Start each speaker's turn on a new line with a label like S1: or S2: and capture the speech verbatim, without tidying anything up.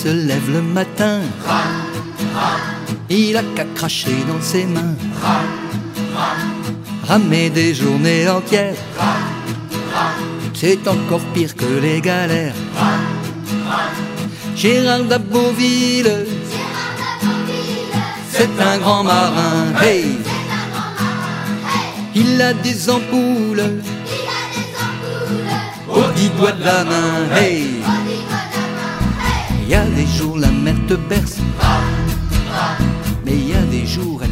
S1: se lève le matin, il a qu'à cracher dans ses mains, ramer des journées entières, c'est encore pire que les galères. Gérard d'Aboville, c'est un grand marin, hey. Il a des ampoules aux dix doigts de la main, hey. Il y a des jours la mer te berce, mais il y a des jours elle